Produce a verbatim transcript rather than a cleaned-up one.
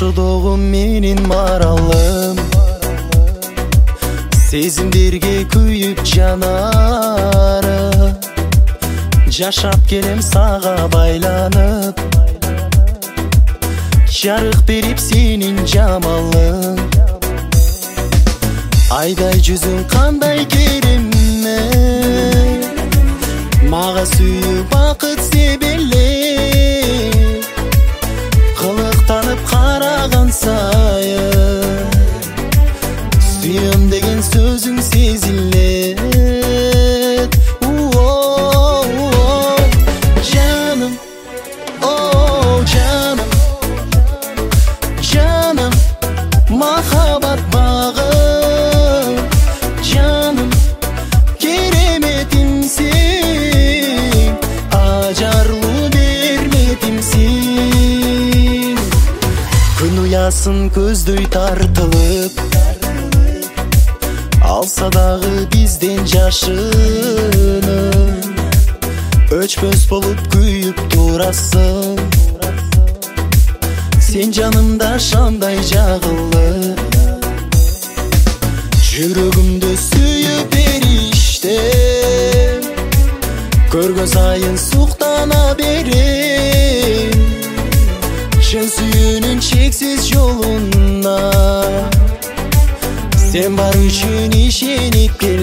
Каршыдагы менин маралым, сезимдерге күйүп жанары, жашап келем сага байланып, жарык берип сенин жамалың. Айдай жүзүң кандай керемме, мага сүйүп бакыт себеле, кылыктанып караган сайын, сүйөм деген сөзүң сезилет. Жаным, о жаным, жаным, махаббат багым, жаным, кереметимсиң, ажарлуу берметимсиң. Күн уясын көздөй тартылып, алса дагы бизден жашыны, өчпөс болуп күйүп турасың. Сен жанымда шамдай жагылып, жүрөгүмдө сүйүп бериште, көргөн сайын суктана берем, чын сүйүүнүн чексиз жолуна. Sen бар үчүн ишенип